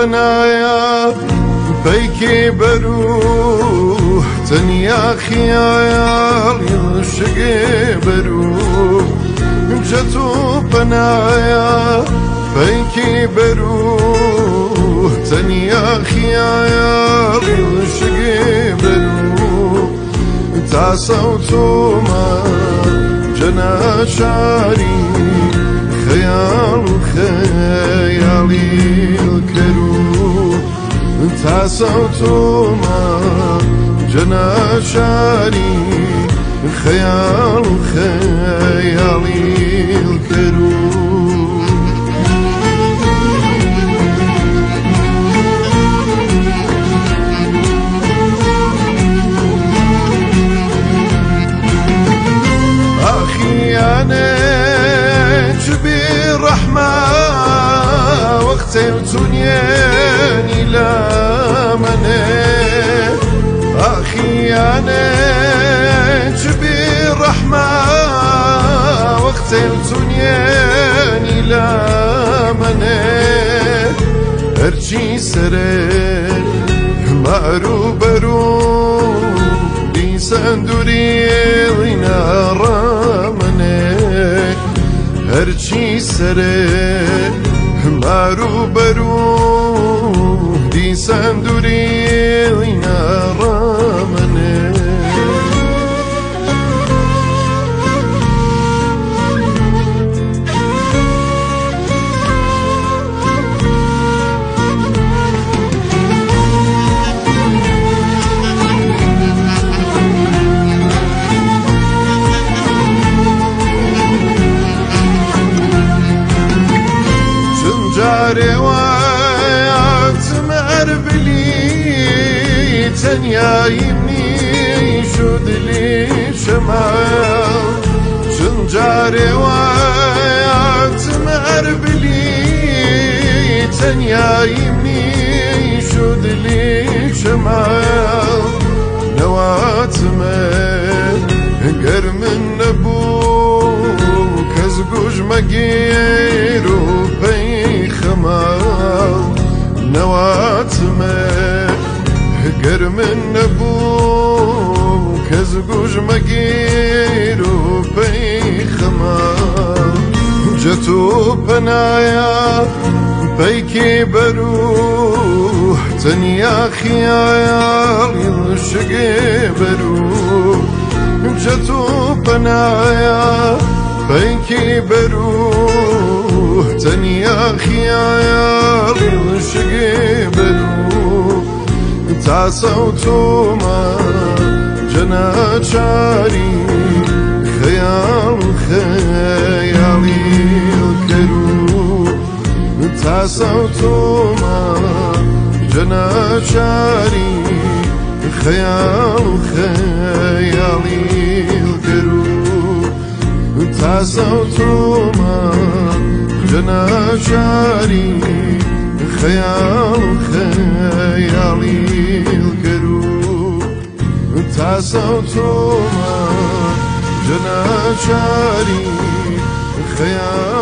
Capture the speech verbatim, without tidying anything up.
پنایا پیکی برو تنیا خیال یشگی برو جتو پنایا پیکی برو تنیا خیال یشگی برو تا صوتو ما جنا شاری خیال خیالی کرو تا صوتو ما جنا شاری خیال خیالی کرو وتنياني لا منه أخي أنا جبي رحمة وقتلتنياني لا منه أرجي سري مارو برو دي سندوري لنا رامنه أرجي سري مارو برو دي سندوري لنا رامنه روايات مربلي تنيا يمني شود لي شمال شنجا روايات مربلي تنيا يمني شود لي شمال نوات من قر من نبو كزقوج مقيرو خمال نوات ما قر من نبو كزقوج مقيرو بي خمال جتو بنايا بيكي برو تنيا خيال يشقي برو جتو بنايا بيكي برو تنيا خيال يشقي برو تا صوتو ما جنا شاري خيال خيالي الكرو تا صوتو ما جنا شاري خيال خيالي الكرو تا صوتو ما جنا شاري خيال خيالي الكرو تا صوتو ما جنا شاري خيال